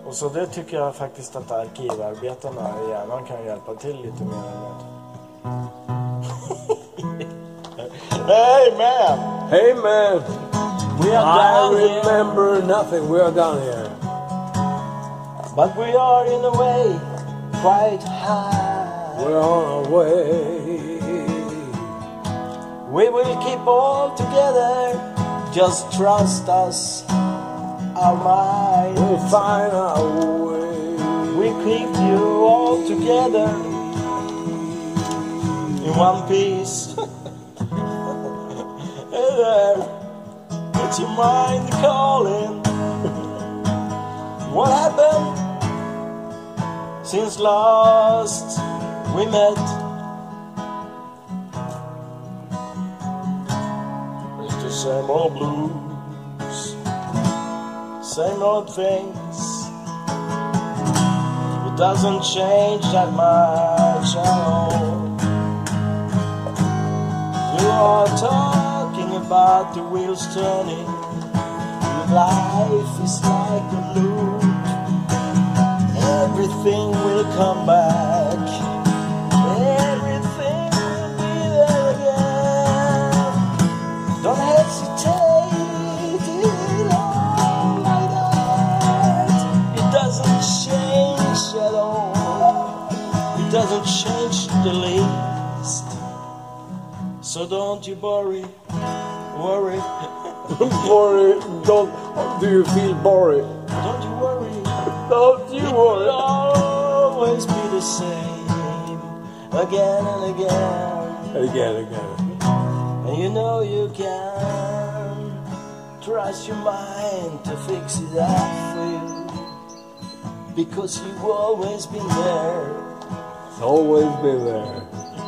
Och så det tycker jag faktiskt att arkivarbetarna i hjärnan kan hjälpa till lite mer med. Hey man! Hey man! We are down I remember nothing. We are down here. But we are in a way quite high. We're on our way. We will keep all together. Just trust us, our minds. We'll find our way. We keep you all together in one piece. Hey there, it's your mind calling. What happened since last we met? It's the same old blues, same old things. It doesn't change that much at all. You are talking about the wheels turning. Life is like a loop. Everything will come back. Everything will be there again. Don't hesitate, it all like that. It doesn't change at all. It doesn't change the least. So don't you worry. Worry. Do you feel boring? Don't you worry. Don't you It worry. will always be the same. Again and again. Again. And you know you can trust your mind to fix it up for you. Because you've always been there. It's always been there.